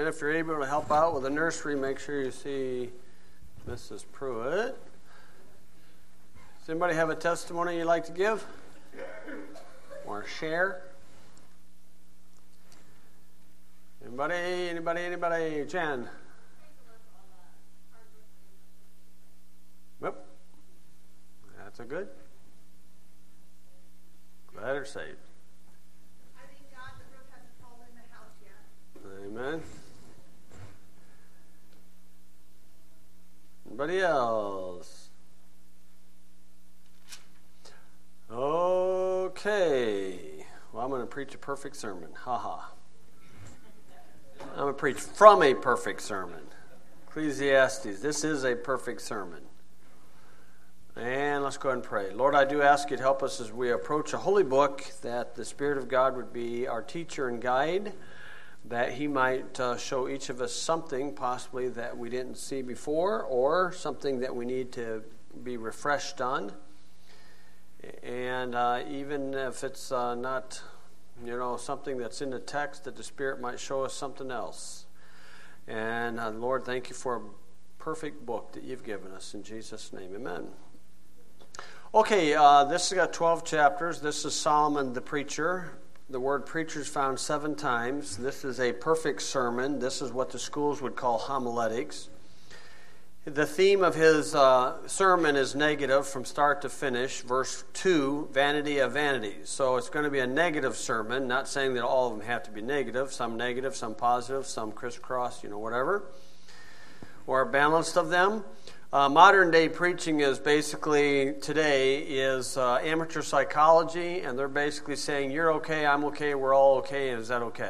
And if you're able to help out with the nursery, make sure you see Mrs. Pruitt. Does anybody have a testimony you'd like to give or share? Anybody? Jen? Yep. That's a good. Glad her saved. I thank God the roof hasn't fallen in the house yet. Amen. Anybody else? Okay. Well, I'm going to preach a perfect sermon. I'm going to preach from a perfect sermon. Ecclesiastes. This is a perfect sermon. And let's go ahead and pray. Lord, I do ask you to help us as we approach a holy book, that the Spirit of God would be our teacher and guide, that he might show each of us something possibly that we didn't see before, or something that we need to be refreshed on. And even if it's not, something that's in the text, that the Spirit might show us something else. And Lord, thank you for a perfect book that you've given us. In Jesus' name, amen. Okay, this has got 12 chapters. This is Solomon the preacher. The word preacher is found 7 times. This is a perfect sermon. This is what the schools would call homiletics. The theme of his sermon is negative from start to finish. Verse 2, vanity of vanities. So it's going to be a negative sermon, not saying that all of them have to be negative. Some negative, some positive, some crisscross, whatever. Or a balance of them. Modern day preaching is basically, today, is amateur psychology, and they're basically saying, you're okay, I'm okay, we're all okay, and is that okay?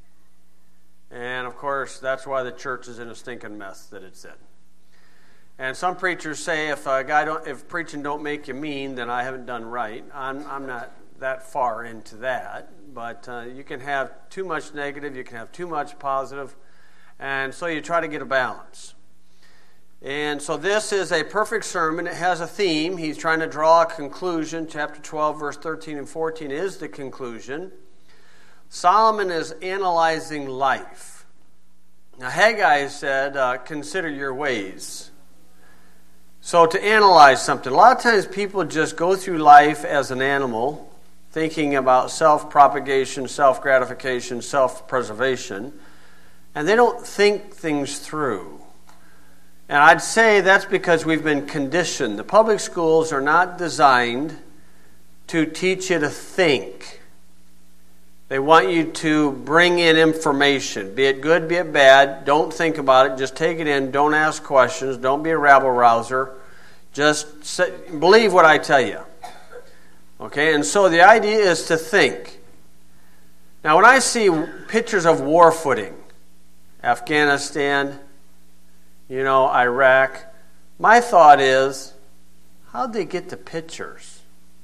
And of course, that's why the church is in a stinking mess that it's in. And some preachers say, if preaching don't make you mean, then I haven't done right. I'm not that far into that, but you can have too much negative, you can have too much positive, and so you try to get a balance. And so this is a perfect sermon. It has a theme. He's trying to draw a conclusion. Chapter 12, verse 13 and 14 is the conclusion. Solomon is analyzing life. Now, Haggai said, consider your ways. So to analyze something, a lot of times people just go through life as an animal, thinking about self-propagation, self-gratification, self-preservation, and they don't think things through. And I'd say that's because we've been conditioned. The public schools are not designed to teach you to think. They want you to bring in information, be it good, be it bad. Don't think about it. Just take it in. Don't ask questions. Don't be a rabble-rouser. Just believe what I tell you. Okay, and so the idea is to think. Now, when I see pictures of war footing, Afghanistan, Iraq, my thought is, how'd they get the pictures?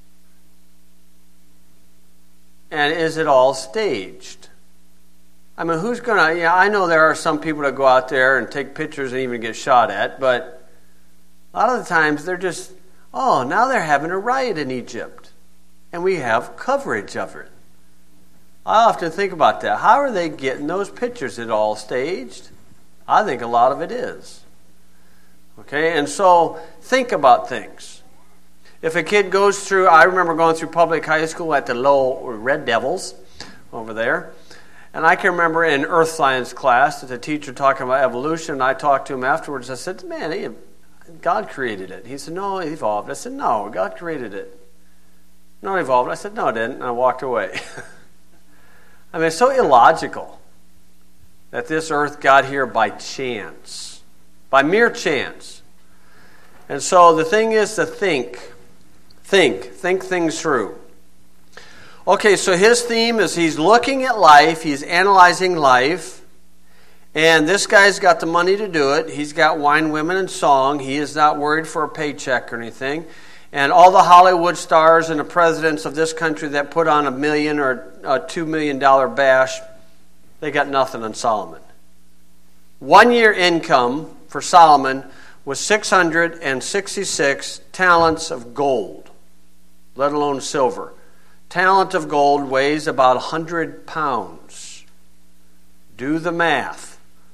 And is it all staged? I mean, who's going to, I know there are some people that go out there and take pictures and even get shot at, but a lot of the times they're just, now they're having a riot in Egypt. And we have coverage of it. I often think about that. How are they getting those pictures? Is it all staged? I think a lot of it is. Okay, and so think about things. If a kid goes through, I remember going through public high school at the Lowell Red Devils over there, and I can remember in earth science class that the teacher talking about evolution, and I talked to him afterwards. I said, man, God created it. He said, no, it evolved. I said, no, God created it. No, it evolved. I said, no, it didn't, and I walked away. I mean, it's so illogical that this earth got here by chance, by mere chance. And so the thing is to think things through. Okay, so his theme is he's looking at life, he's analyzing life, and this guy's got the money to do it. He's got wine, women, and song. He is not worried for a paycheck or anything. And all the Hollywood stars and the presidents of this country that put on $1 million or a $2 million bash, they got nothing on Solomon. 1 year income for Solomon was 666 talents of gold, let alone silver. Talent of gold weighs about 100 pounds. Do the math.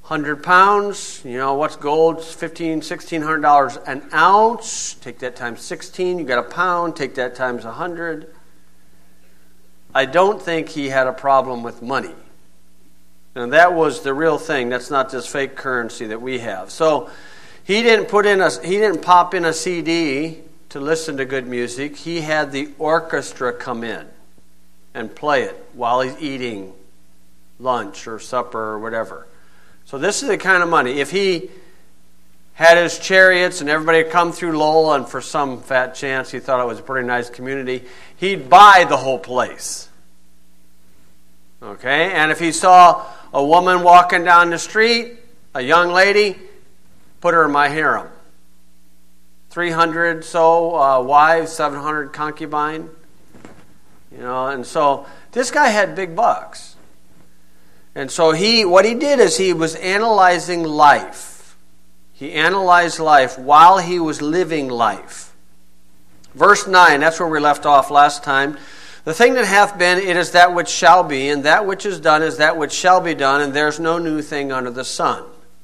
100 pounds, what's gold? It's $1,500, $1,600 an ounce. Take that times 16, you got a pound. Take that times 100. I don't think he had a problem with money. And that was the real thing. That's not this fake currency that we have. So he didn't pop in a CD to listen to good music. He had the orchestra come in and play it while he's eating lunch or supper or whatever. So this is the kind of money. If he had his chariots and everybody had come through Lowell, and for some fat chance he thought it was a pretty nice community, he'd buy the whole place. Okay? And if he saw a woman walking down the street, a young lady, put her in my harem. 300 wives, 700 concubine. And so this guy had big bucks. And so what he did is he was analyzing life. He analyzed life while he was living life. Verse 9, that's where we left off last time. The thing that hath been, it is that which shall be, and that which is done is that which shall be done, and there's no new thing under the sun.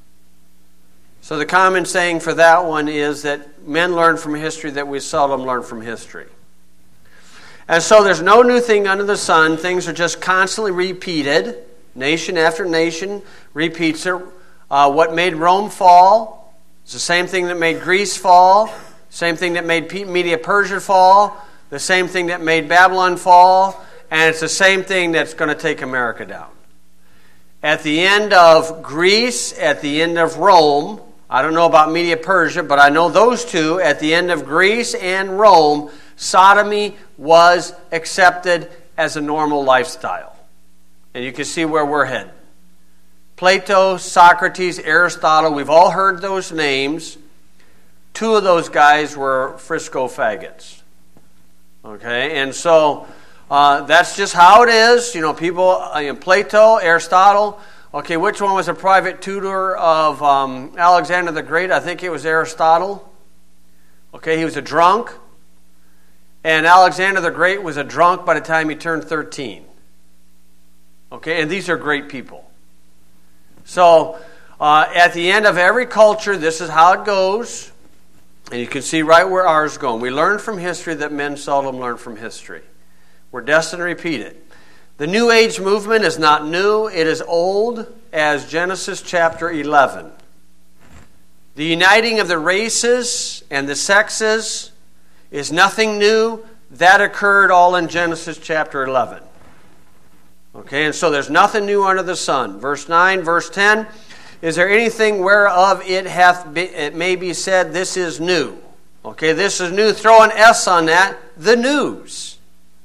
So the common saying for that one is that men learn from history that we seldom learn from history. And so there's no new thing under the sun. Things are just constantly repeated. Nation after nation repeats it. What made Rome fall is the same thing that made Greece fall, same thing that made Media Persia fall, the same thing that made Babylon fall, and it's the same thing that's going to take America down. At the end of Greece, at the end of Rome, I don't know about Media Persia, but I know those two, at the end of Greece and Rome, sodomy was accepted as a normal lifestyle. And you can see where we're headed. Plato, Socrates, Aristotle, we've all heard those names. Two of those guys were Frisco faggots. Okay, and so that's just how it is. People, Plato, Aristotle. Okay, which one was a private tutor of Alexander the Great? I think it was Aristotle. Okay, he was a drunk. And Alexander the Great was a drunk by the time he turned 13. Okay, and these are great people. So, at the end of every culture, this is how it goes. And you can see right where ours is going. We learn from history that men seldom learn from history. We're destined to repeat it. The New Age movement is not new. It is old as Genesis chapter 11. The uniting of the races and the sexes is nothing new. That occurred all in Genesis chapter 11. Okay, and so there's nothing new under the sun. Verse 9, verse 10, is there anything whereof it may be said, this is new? Okay, this is new. Throw an S on that. The news.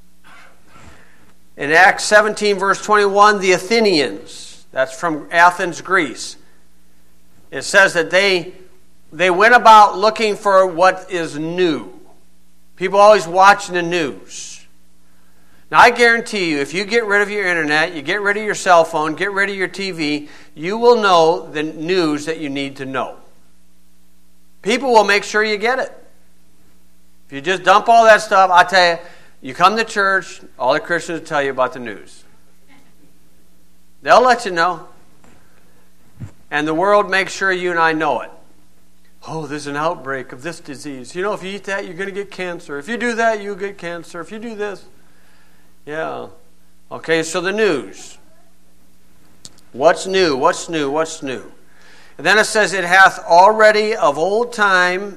In Acts 17, verse 21, the Athenians, that's from Athens, Greece. It says that they went about looking for what is new. People always watching the news. Now, I guarantee you, if you get rid of your internet, you get rid of your cell phone, get rid of your TV, you will know the news that you need to know. People will make sure you get it. If you just dump all that stuff, I tell you, you come to church, all the Christians will tell you about the news. They'll let you know. And the world makes sure you and I know it. Oh, there's an outbreak of this disease. If you eat that, you're going to get cancer. If you do that, you'll get cancer. If you do this. Yeah. Okay, so the news. What's new? What's new? What's new? And then it says, it hath been already of old time,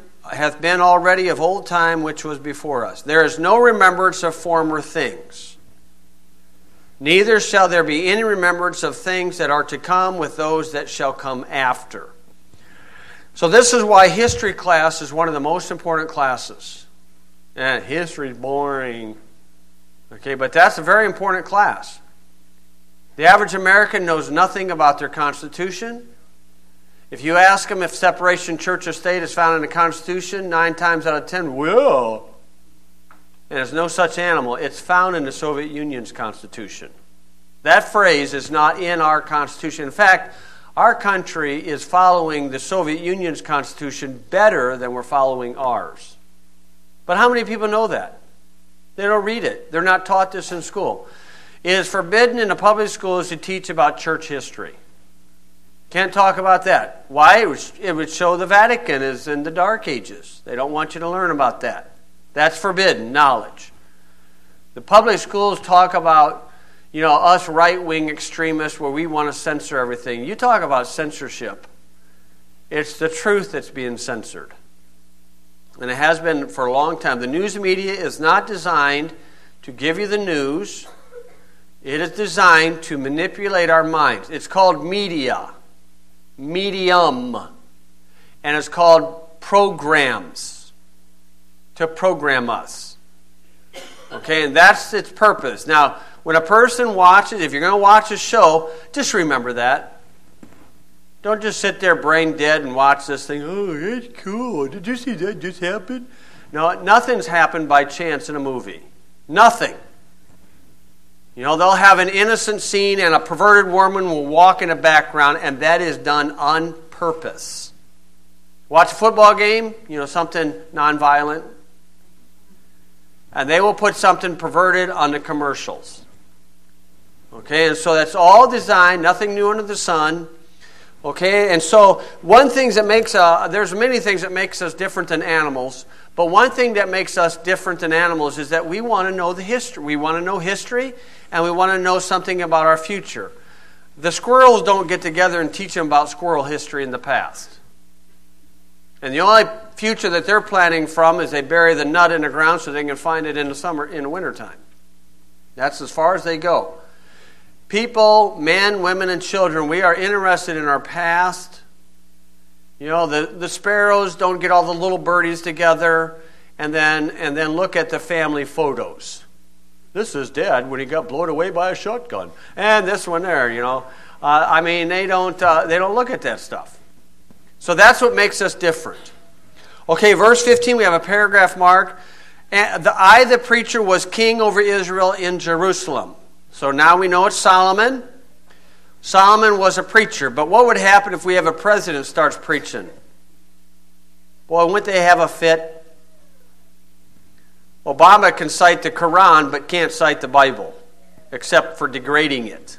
which was before us. There is no remembrance of former things. Neither shall there be any remembrance of things that are to come with those that shall come after. So this is why history class is one of the most important classes. History's boring. Okay, but that's a very important class. The average American knows nothing about their Constitution. If you ask them if separation church or state is found in the Constitution, 9 times out of 10, well. And there's no such animal. It's found in the Soviet Union's Constitution. That phrase is not in our Constitution. In fact, our country is following the Soviet Union's Constitution better than we're following ours. But how many people know that? They don't read it. They're not taught this in school. It is forbidden in the public schools to teach about church history. Can't talk about that. Why? It would show the Vatican is in the Dark Ages. They don't want you to learn about that. That's forbidden knowledge. The public schools talk about, us right-wing extremists where we want to censor everything. You talk about censorship. It's the truth that's being censored. And it has been for a long time. The news media is not designed to give you the news. It is designed to manipulate our minds. It's called media. Medium. And it's called programs. To program us. Okay, and that's its purpose. Now, when a person watches, if you're going to watch a show, just remember that. Don't just sit there brain dead and watch this thing. Oh, it's cool. Did you see that just happen? No, nothing's happened by chance in a movie. Nothing. They'll have an innocent scene and a perverted woman will walk in the background, and that is done on purpose. Watch a football game, something nonviolent, and they will put something perverted on the commercials. Okay, and so that's all designed, nothing new under the sun. Okay, and so one thing that makes, there's many things that makes us different than animals, but one thing that makes us different than animals is that we want to know the history. We want to know history, and we want to know something about our future. The squirrels don't get together and teach them about squirrel history in the past. And the only future that they're planning from is they bury the nut in the ground so they can find it in the wintertime. That's as far as they go. People, men, women, and children, we are interested in our past. The sparrows don't get all the little birdies together and then look at the family photos. This is Dad when he got blown away by a shotgun. And this one there, they don't look at that stuff. So that's what makes us different. Okay, verse 15, we have a paragraph mark. And the preacher, was king over Israel in Jerusalem. So now we know it's Solomon. Solomon was a preacher. But what would happen if we have a president starts preaching? Boy, wouldn't they have a fit? Obama can cite the Quran but can't cite the Bible, except for degrading it.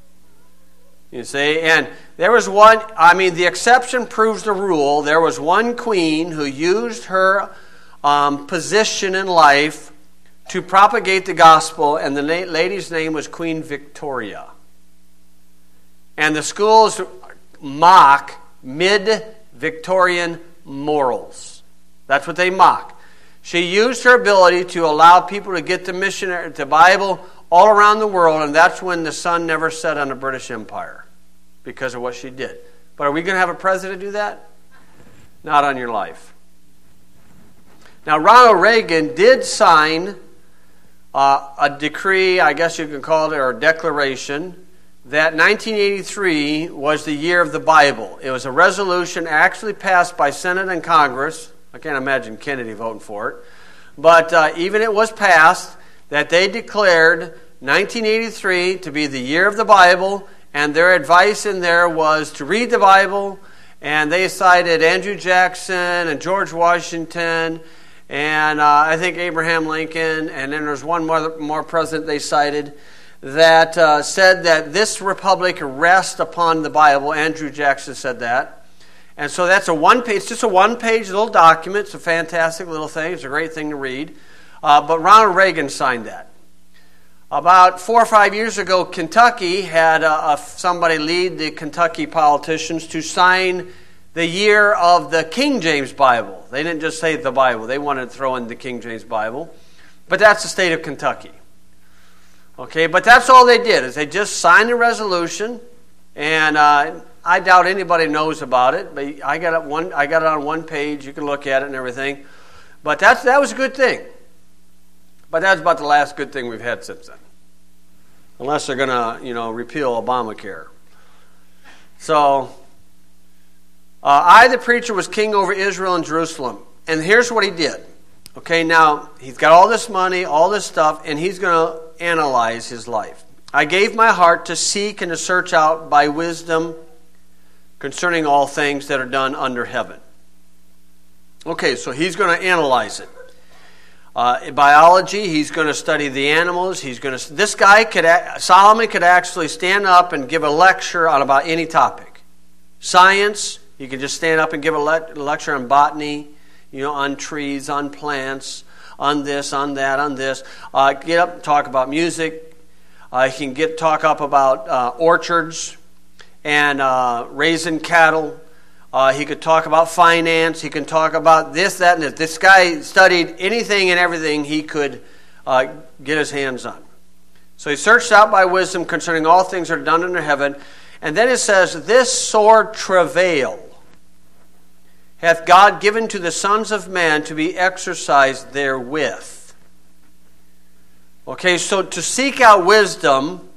You see? And there was one, the exception proves the rule. There was one queen who used her position in life to propagate the gospel, and the lady's name was Queen Victoria. And the schools mock mid-Victorian morals. That's what they mock. She used her ability to allow people to get the Bible all around the world, and that's when the sun never set on the British Empire, because of what she did. But are we going to have a president do that? Not on your life. Now, Ronald Reagan did sign a decree, I guess you can call it, or a declaration, that 1983 was the year of the Bible. It was a resolution actually passed by Senate and Congress. I can't imagine Kennedy voting for it. But even it was passed that they declared 1983 to be the year of the Bible, and their advice in there was to read the Bible, and they cited Andrew Jackson and George Washington and I think Abraham Lincoln, and then there's one more president they cited that said that this republic rests upon the Bible. Andrew Jackson said that. And so that's just a one-page little document. It's a fantastic little thing. It's a great thing to read. But Ronald Reagan signed that. About 4 or 5 years ago, Kentucky had somebody lead the Kentucky politicians to sign the year of the King James Bible. They didn't just say the Bible. They wanted to throw in the King James Bible. But that's the state of Kentucky. Okay, but that's all they did, is they just signed a resolution, and I doubt anybody knows about it, but I got it on one page. You can look at it and everything. But that was a good thing. But that's about the last good thing we've had since then. Unless they're going to, repeal Obamacare. So, I, the preacher, was king over Israel and Jerusalem. And here's what he did. Okay, now, he's got all this money, all this stuff, and he's going to analyze his life. I gave my heart to seek and to search out by wisdom concerning all things that are done under heaven. Okay, so he's going to analyze it. In biology, he's going to study the animals. Solomon could actually stand up and give a lecture on about any topic. Science, he could just stand up and give a lecture on botany, on trees, on plants, on this, on that, on this. Get up and talk about music. He can talk up about orchards and raising cattle. He could talk about finance. He can talk about this, that, and this. This guy studied anything and everything he could get his hands on. So he searched out by wisdom concerning all things that are done under heaven. And then it says, this sore travail hath God given to the sons of man to be exercised therewith. Okay, so to seek out wisdom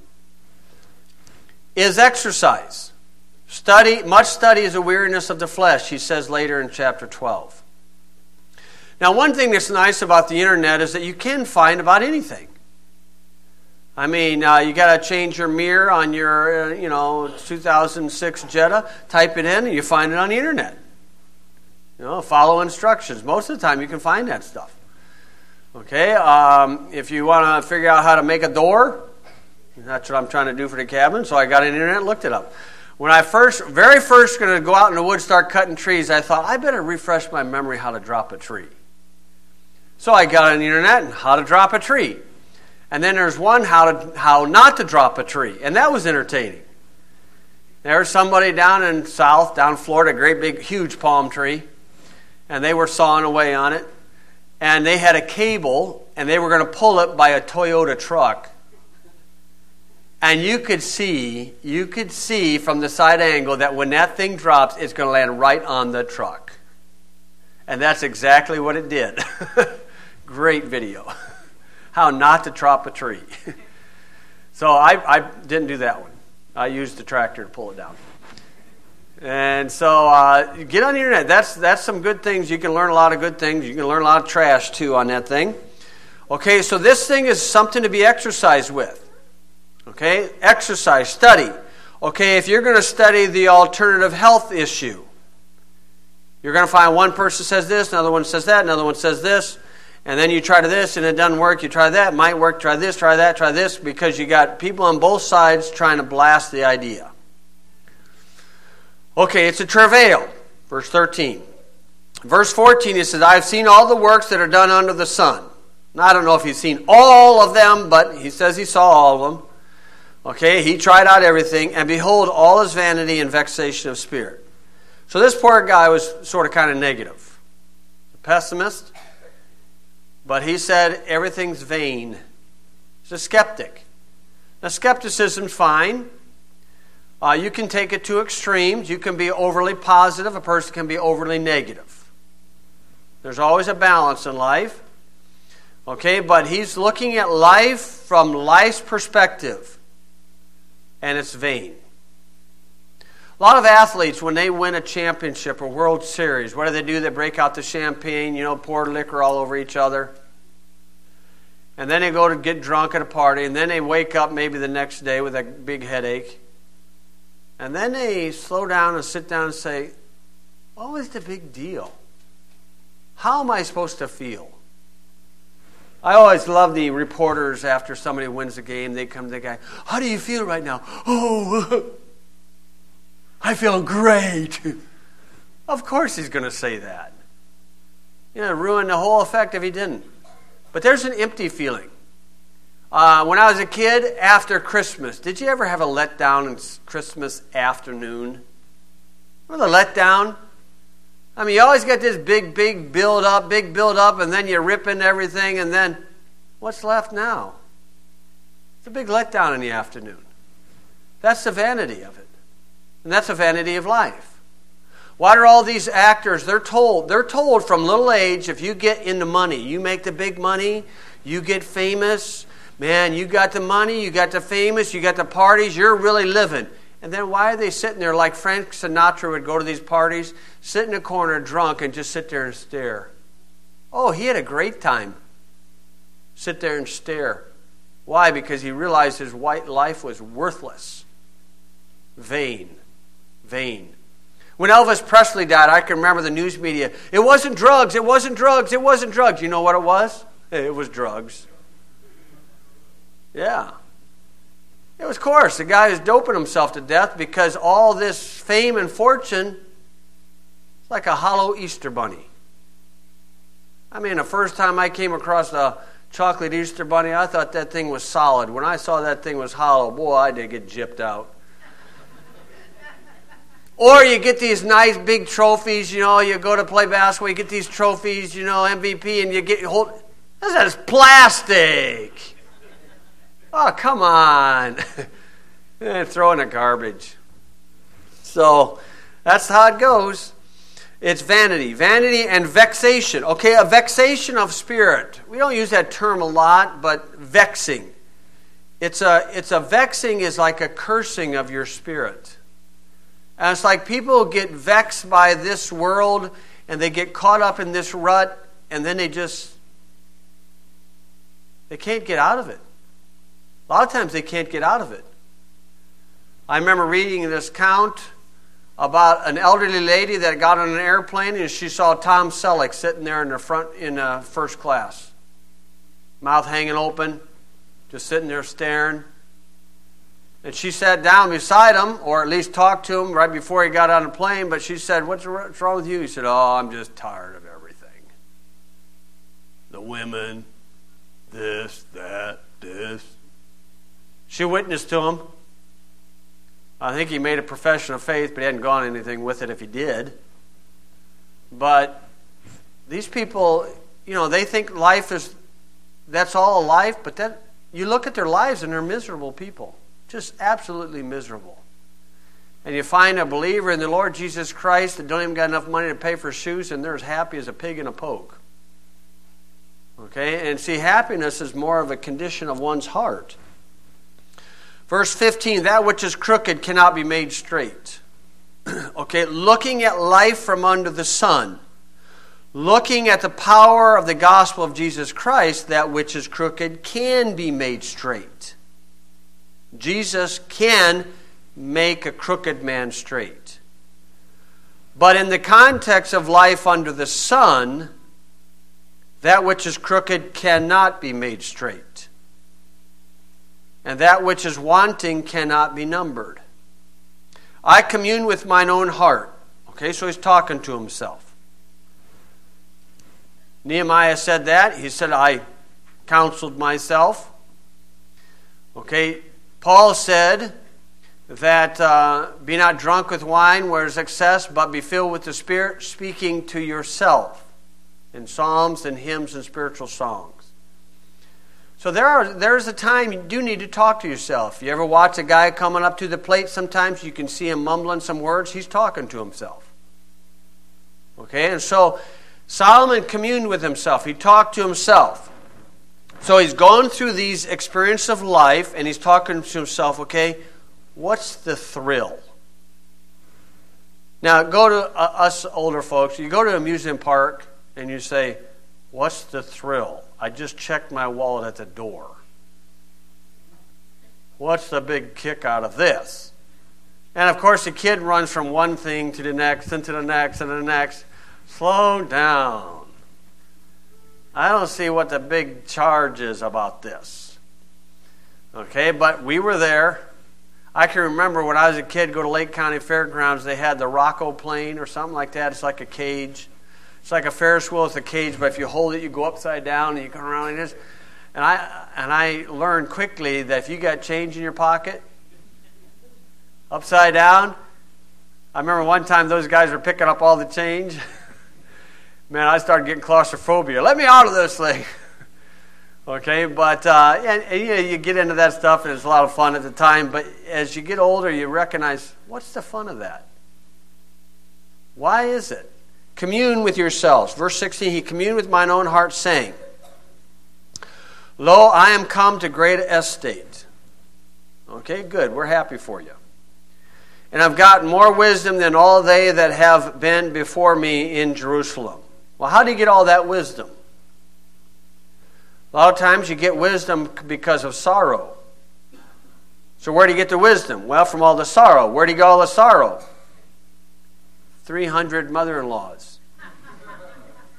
is exercise. Much study is a weariness of the flesh, he says later in chapter 12. Now, one thing that's nice about the internet is that you can find about anything. I mean, you got to change your mirror on your, 2006 Jetta. Type it in, and you find it on the internet. Follow instructions. Most of the time, you can find that stuff. Okay, if you want to figure out how to make a door, that's what I'm trying to do for the cabin. So I got on the internet and looked it up. When I very first going to go out in the woods, start cutting trees, I thought I better refresh my memory how to drop a tree. So I got on the internet and how to drop a tree. And then there's one how not to drop a tree, and that was entertaining. There's somebody down Florida, a great big huge palm tree, and they were sawing away on it, and they had a cable, and they were going to pull it by a Toyota truck. And you could see from the side angle that when that thing drops, it's going to land right on the truck. And that's exactly what it did. Great video. How not to drop a tree. So I didn't do that one. I used the tractor to pull it down. And so get on the internet. That's some good things. You can learn a lot of good things. You can learn a lot of trash too on that thing. Okay, so this thing is something to be exercised with. Okay, exercise, study. Okay, if you're going to study the alternative health issue, you're going to find one person says this, another one says that, another one says this. And then you try to this, and it doesn't work. You try that, might work. Try this, try that, try this, because you got people on both sides trying to blast the idea. Okay, it's a travail. Verse 13. Verse 14, it says, I have seen all the works that are done under the sun. Now, I don't know if he's seen all of them, but he says he saw all of them. Okay, he tried out everything, and behold, all is vanity and vexation of spirit. So this poor guy was sort of kind of negative. A pessimist. But he said everything's vain. He's a skeptic. Now, skepticism's fine. You can take it to extremes. You can be overly positive. A person can be overly negative. There's always a balance in life. Okay, but he's looking at life from life's perspective. And it's vain. A lot of athletes, when they win a championship or World Series, what do? They break out the champagne, pour liquor all over each other. And then they go to get drunk at a party, and then they wake up maybe the next day with a big headache. And then they slow down and sit down and say, what was the big deal? How am I supposed to feel? I always love the reporters after somebody wins a game. They come to the guy, how do you feel right now? Oh, I feel great. Of course he's going to say that. Ruin the whole effect if he didn't. But there's an empty feeling. When I was a kid, after Christmas, did you ever have a letdown on Christmas afternoon? Remember the letdown? I mean, you always get this big build up, and then you rip into everything, and then what's left now? It's a big letdown in the afternoon. That's the vanity of it. And that's the vanity of life. Why are all these actors, they're told from little age, if you get into money, you make the big money, you get famous, man, you got the money, you got the famous, you got the parties, you're really living. And then why are they sitting there like Frank Sinatra would go to these parties, sit in a corner drunk and just sit there and stare? Oh, he had a great time. Sit there and stare. Why? Because he realized his white life was worthless. Vain. When Elvis Presley died, I can remember the news media. It wasn't drugs. You know what it was? It was drugs. Yeah. It was, of course, the guy was doping himself to death because all this fame and fortune is like a hollow Easter bunny. I mean, the first time I came across a chocolate Easter bunny, I thought that thing was solid. When I saw that thing was hollow, boy, I did get gypped out. Or you get these nice big trophies, you go to play basketball, you get these trophies, MVP, and that's plastic. Oh, come on. Throw in the garbage. So, that's how it goes. It's vanity. Vanity and vexation. Okay, a vexation of spirit. We don't use that term a lot, but vexing. It's a vexing is like a cursing of your spirit. And it's like people get vexed by this world and they get caught up in this rut and then they can't get out of it. A lot of times they can't get out of it. I remember reading this account about an elderly lady that got on an airplane and she saw Tom Selleck sitting there in the front in first class. Mouth hanging open, just sitting there staring. And she sat down beside him, or at least talked to him right before he got on the plane, but she said, what's wrong with you? He said, oh, I'm just tired of everything. The women, this, that, this. She witnessed to him. I think he made a profession of faith, but he hadn't gone anything with it if he did. But these people, they think life is, that's all life, but you look at their lives and they're miserable people. Just absolutely miserable. And you find a believer in the Lord Jesus Christ that don't even got enough money to pay for shoes and they're as happy as a pig in a poke. Okay? And see, happiness is more of a condition of one's heart. Verse 15, that which is crooked cannot be made straight. Okay, looking at life from under the sun. Looking at the power of the gospel of Jesus Christ, that which is crooked can be made straight. Jesus can make a crooked man straight. But in the context of life under the sun, that which is crooked cannot be made straight. And that which is wanting cannot be numbered. I commune with mine own heart. Okay, so he's talking to himself. Nehemiah said that. He said, I counseled myself. Okay, Paul said that be not drunk with wine where is excess, but be filled with the Spirit, speaking to yourself in psalms and hymns and spiritual songs. So there's a time you do need to talk to yourself. You ever watch a guy coming up to the plate? Sometimes you can see him mumbling some words. He's talking to himself. Okay, and so Solomon communed with himself. He talked to himself. So he's going through these experiences of life, and he's talking to himself, okay, what's the thrill? Now, go to us older folks. You go to an amusement park, and you say, what's the thrill? I just checked my wallet at the door. What's the big kick out of this? And, of course, the kid runs from one thing to the next, and to the next, and the next. Slow down. I don't see what the big charge is about this. Okay, but we were there. I can remember when I was a kid, go to Lake County Fairgrounds, they had the Rocco plane or something like that. It's like a cage. It's like a Ferris wheel with a cage, but if you hold it, you go upside down and you go around like this. And I learned quickly that if you got change in your pocket, upside down, I remember one time those guys were picking up all the change. Man, I started getting claustrophobia. Let me out of this thing. Okay, but you get into that stuff, and it's a lot of fun at the time. But as you get older, you recognize, what's the fun of that? Why is it? Commune with yourselves. Verse 16, he communed with mine own heart, saying, Lo, I am come to great estate. Okay, good. We're happy for you. And I've gotten more wisdom than all they that have been before me in Jerusalem. Well, how do you get all that wisdom? A lot of times you get wisdom because of sorrow. So where do you get the wisdom? Well, from all the sorrow. Where do you get all the sorrow? 300 mother-in-laws.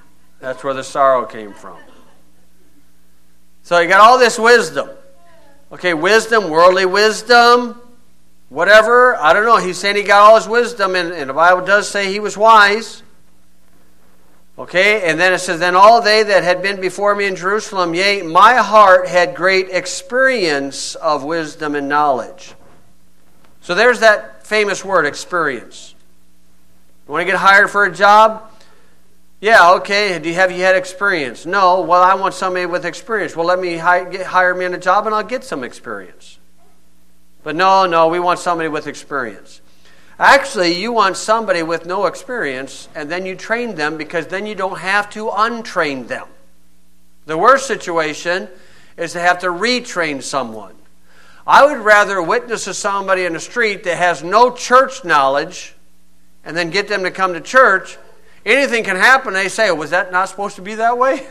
That's where the sorrow came from. So you got all this wisdom. Okay, wisdom, worldly wisdom, whatever. I don't know. He's saying he got all his wisdom, and the Bible does say he was wise. Okay, and then it says, then all they that had been before me in Jerusalem, yea, my heart had great experience of wisdom and knowledge. So there's that famous word, experience. You want to get hired for a job? Yeah, okay. Have you had experience? No. Well, I want somebody with experience. Well, let me hire me in a job and I'll get some experience. But no, we want somebody with experience. Actually, you want somebody with no experience, and then you train them because then you don't have to untrain them. The worst situation is to have to retrain someone. I would rather witness to somebody in the street that has no church knowledge and then get them to come to church. Anything can happen. They say, was that not supposed to be that way?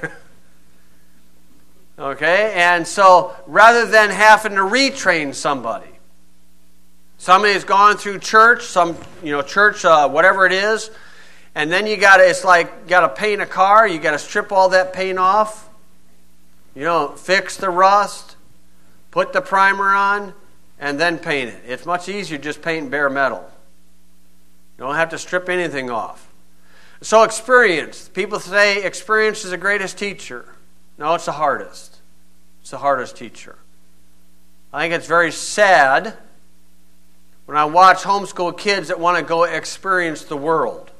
Okay, and so rather than having to retrain somebody, somebody has gone through church, whatever it is, and then it's like got to paint a car. You got to strip all that paint off, fix the rust, put the primer on, and then paint it. It's much easier just painting bare metal. You don't have to strip anything off. So experience. People say experience is the greatest teacher. No, it's the hardest. It's the hardest teacher. I think it's very sad when I watch homeschool kids that want to go experience the world.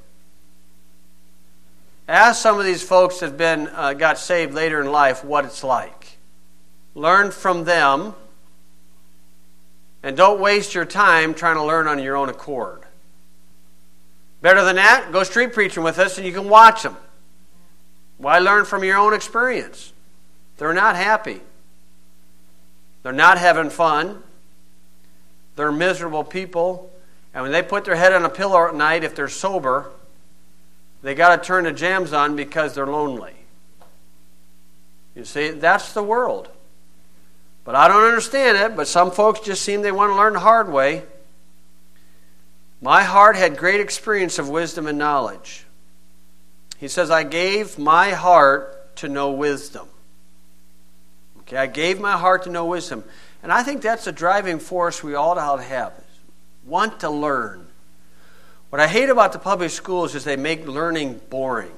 Ask some of these folks that have got saved later in life what it's like. Learn from them, and don't waste your time trying to learn on your own accord. Better than that, go street preaching with us and you can watch them. Why learn from your own experience? They're not happy. They're not having fun. They're miserable people. And when they put their head on a pillow at night, if they're sober, they got to turn the jams on because they're lonely. You see, that's the world. But I don't understand it, but some folks just seem they want to learn the hard way. My heart had great experience of wisdom and knowledge. He says, I gave my heart to know wisdom. Okay, I gave my heart to know wisdom. And I think that's a driving force we all ought to have. Want to learn. What I hate about the public schools is they make learning boring.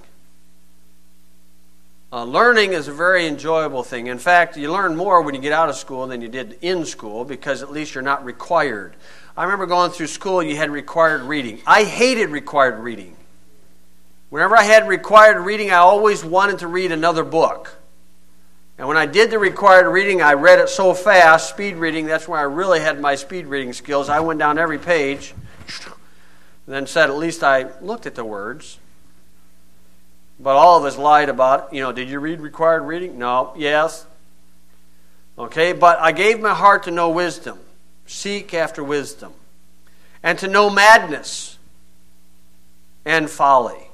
Learning is a very enjoyable thing. In fact, you learn more when you get out of school than you did in school because at least you're not required. I remember going through school and you had required reading. I hated required reading. Whenever I had required reading, I always wanted to read another book. And when I did the required reading, I read it so fast, speed reading, that's where I really had my speed reading skills. I went down every page and then said, at least I looked at the words. But all of us lied about, did you read required reading? No. Yes. Okay, but I gave my heart to know wisdom. Seek after wisdom. And to know madness and folly.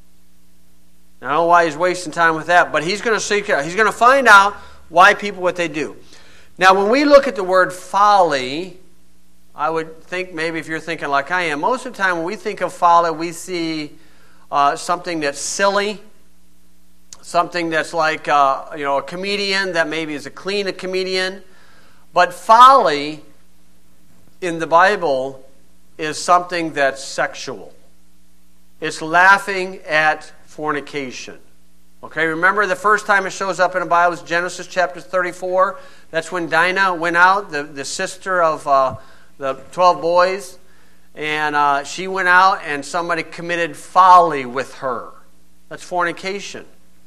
Now, I don't know why he's wasting time with that, but he's going to seek out. He's going to find out why people what they do. Now, when we look at the word folly, I would think maybe if you're thinking like I am, most of the time when we think of folly, we see something that's silly, something that's like a comedian that maybe is a comedian. But folly in the Bible is something that's sexual. It's laughing at fornication. Okay, remember the first time it shows up in the Bible is Genesis chapter 34. That's when Dinah went out, the sister of the 12 boys. And she went out and somebody committed folly with her. That's fornication.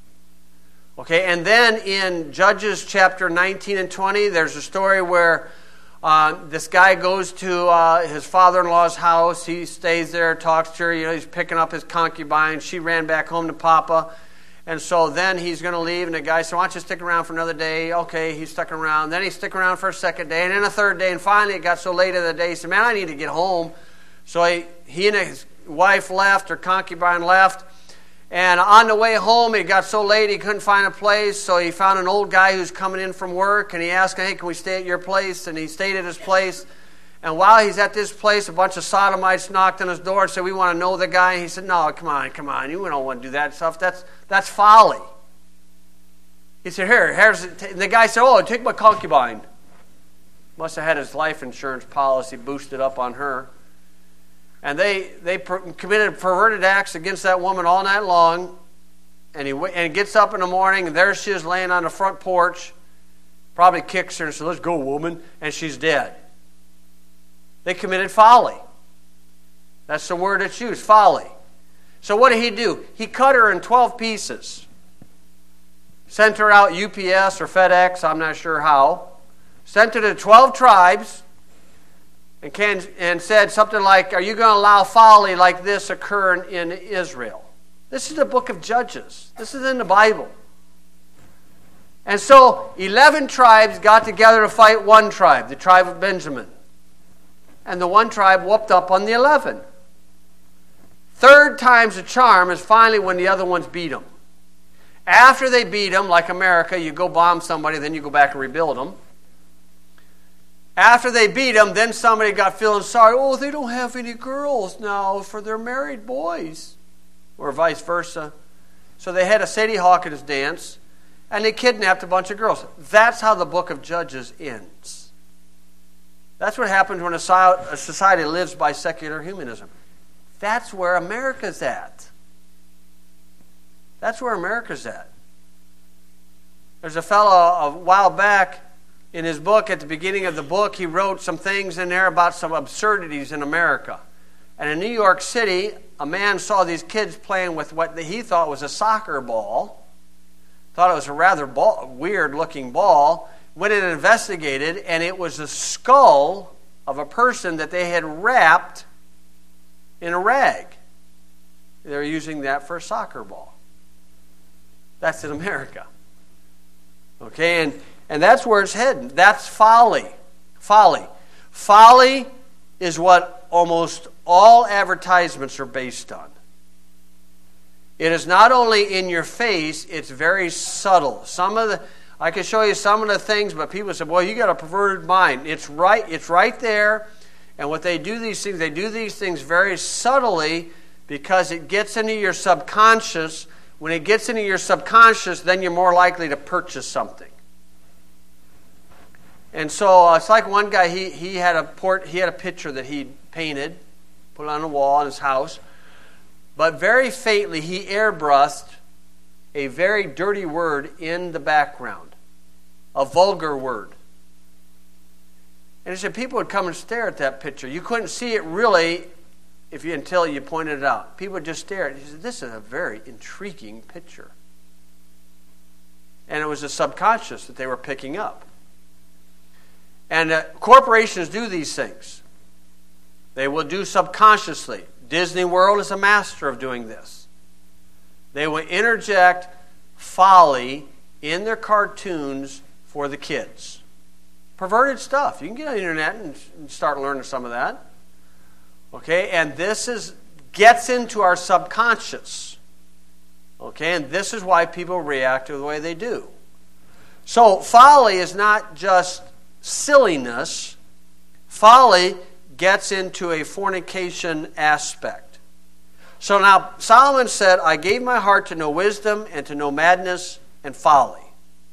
Okay, and then in Judges chapter 19 and 20, there's a story where this guy goes to his father-in-law's house. He stays there, talks to her. He's picking up his concubine. She ran back home to Papa. And so then he's going to leave, and the guy said, why don't you stick around for another day? Okay, he's stuck around. Then he stuck around for a second day, and then a third day. And finally it got so late in the day, he said, man, I need to get home. So he and his wife left, or concubine left. And on the way home, it got so late he couldn't find a place. So he found an old guy who's coming in from work. And he asked him, hey, can we stay at your place? And he stayed at his place. And while he's at this place, a bunch of sodomites knocked on his door and said, we want to know the guy. And he said, no, come on. You don't want to do that stuff. That's folly. He said, here's the guy said, oh, take my concubine. Must have had his life insurance policy boosted up on her. And they committed perverted acts against that woman all night long. And he gets up in the morning, and there she is laying on the front porch. Probably kicks her and says, "Let's go, woman." And she's dead. They committed folly. That's the word that's used, folly. So what did he do? He cut her in 12 pieces. Sent her out UPS or FedEx, I'm not sure how. Sent her to 12 tribes and said something like, "Are you going to allow folly like this occur in Israel?" This is the book of Judges. This is in the Bible. And so 11 tribes got together to fight one tribe, the tribe of Benjamin. And the one tribe whooped up on the 11. Third time's a charm is finally when the other ones beat them. After they beat them, like America, you go bomb somebody, then you go back and rebuild them. After they beat them, then somebody got feeling sorry. Oh, they don't have any girls now for their married boys. Or vice versa. So they had a Sadie Hawkins dance, and they kidnapped a bunch of girls. That's how the book of Judges ends. That's what happens when a society lives by secular humanism. That's where America's at. That's where America's at. There's a fellow a while back in his book, at the beginning of the book, he wrote some things in there about some absurdities in America. And in New York City, a man saw these kids playing with what he thought was a soccer ball. Thought it was a rather weird-looking ball. Went and investigated, and it was the skull of a person that they had wrapped in a rag. They were using that for a soccer ball. That's in America. Okay, and that's where it's heading. That's folly. Folly. Folly is what almost all advertisements are based on. It is not only in your face, it's very subtle. I can show you some of the things, but people say, "Well, you got a perverted mind." It's right there. And what they do these things very subtly because it gets into your subconscious. When it gets into your subconscious, then you're more likely to purchase something. And so it's like one guy, he had a picture that he painted, put it on the wall in his house, but very faintly he airbrushed a very dirty word in the background, a vulgar word. And he said people would come and stare at that picture. You couldn't see it really until you pointed it out. People would just stare at it. He said, "This is a very intriguing picture." And it was the subconscious that they were picking up. And corporations do these things. They will do subconsciously. Disney World is a master of doing this. They will interject folly in their cartoons for the kids. Perverted stuff. You can get on the internet and start learning some of that. Okay, and this gets into our subconscious. Okay, and this is why people react to the way they do. So folly is not just silliness. Folly gets into a fornication aspect. So now Solomon said, "I gave my heart to know wisdom and to know madness and folly.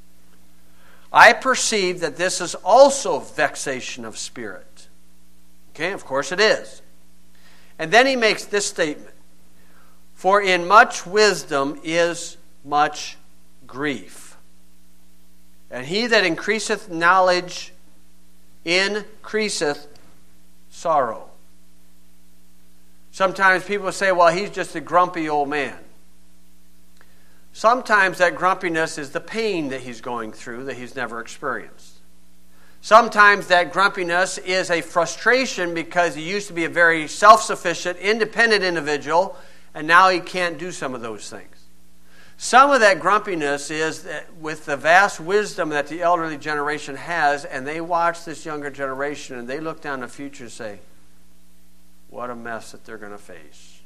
I perceive that this is also vexation of spirit." Okay, of course it is. And then he makes this statement: "For in much wisdom is much grief. And he that increaseth knowledge increaseth sorrow." Sometimes people say, "Well, he's just a grumpy old man." Sometimes that grumpiness is the pain that he's going through that he's never experienced. Sometimes that grumpiness is a frustration because he used to be a very self-sufficient, independent individual, and now he can't do some of those things. Some of that grumpiness is that with the vast wisdom that the elderly generation has, and they watch this younger generation and they look down the future and say, what a mess that they're going to face.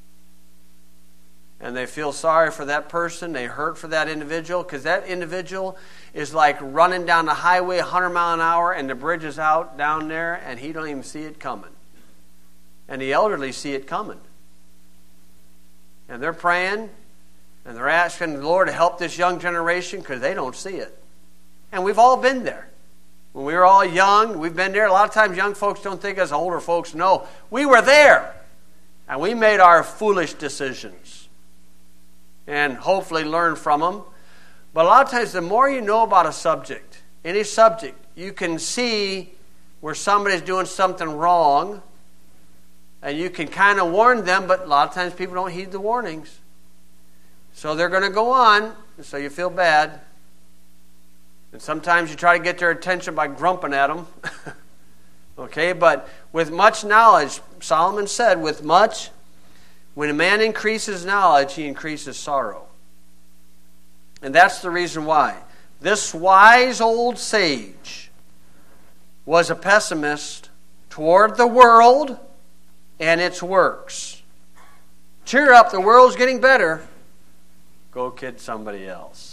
And they feel sorry for that person. They hurt for that individual because that individual is like running down the highway 100 miles an hour and the bridge is out down there and he don't even see it coming. And the elderly see it coming. And they're praying and they're asking the Lord to help this young generation because they don't see it. And we've all been there. When we were all young, we've been there. A lot of times young folks don't think as older folks know. We were there. And we made our foolish decisions. And hopefully learn from them. But a lot of times the more you know about a subject, any subject, you can see where somebody's doing something wrong. And you can kind of warn them, but a lot of times people don't heed the warnings. So they're going to go on, and so you feel bad. And sometimes you try to get their attention by grumping at them. Okay, but with much knowledge, Solomon said, when a man increases knowledge, he increases sorrow. And that's the reason why. This wise old sage was a pessimist toward the world and its works. Cheer up, the world's getting better. Go kid somebody else.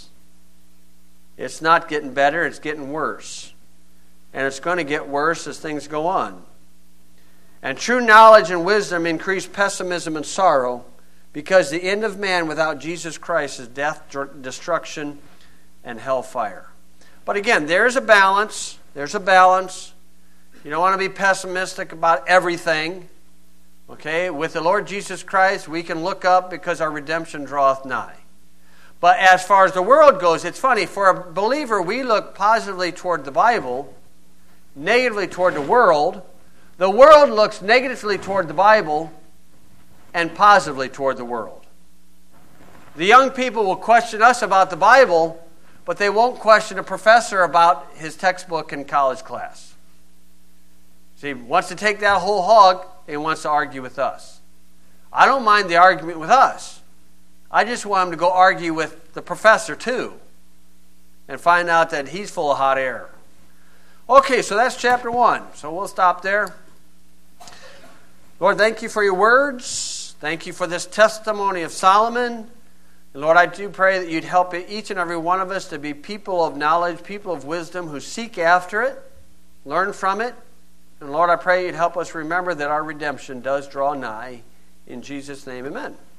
It's not getting better, it's getting worse. And it's going to get worse as things go on. And true knowledge and wisdom increase pessimism and sorrow, because the end of man without Jesus Christ is death, destruction, and hellfire. But again, there's a balance. There's a balance. You don't want to be pessimistic about everything. Okay? With the Lord Jesus Christ, we can look up because our redemption draweth nigh. But as far as the world goes, it's funny. For a believer, we look positively toward the Bible, negatively toward the world. The world looks negatively toward the Bible and positively toward the world. The young people will question us about the Bible, but they won't question a professor about his textbook in college class. See, he wants to take that whole hog and he wants to argue with us. I don't mind the argument with us. I just want him to go argue with the professor too and find out that he's full of hot air. Okay, so that's chapter 1. So we'll stop there. Lord, thank you for your words. Thank you for this testimony of Solomon. And Lord, I do pray that you'd help each and every one of us to be people of knowledge, people of wisdom who seek after it, learn from it. And Lord, I pray you'd help us remember that our redemption does draw nigh. In Jesus' name, amen.